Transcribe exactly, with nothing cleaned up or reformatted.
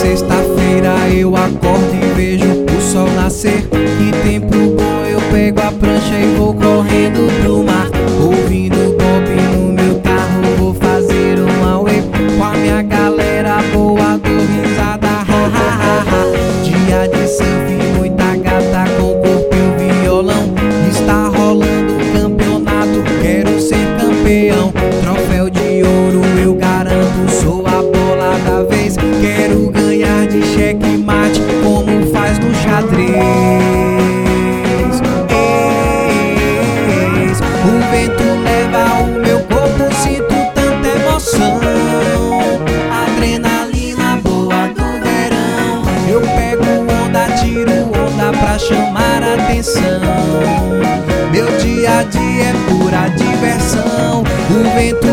sexta-feira eu acordo e vejo o sol nascer. Que tempo bom, eu pego a prancha e vou correndo pro mar. Ouvindo Bob no meu carro, vou fazer um auê com a minha galera boa, dou risada, ha ha ha ha. Dia de surf, muita gata com corpo e um violão. Está rolando um campeonato, quero ser campeão. Troféu de ouro eu garanto, sou a bola da vez. Quero ganhar de checkmate, como faz no xadrez. Eis, o vento leva o meu corpo, sinto tanta emoção. Adrenalina boa do verão. Eu pego onda, tiro onda pra chamar a atenção. Meu dia a dia é pura diversão. O vento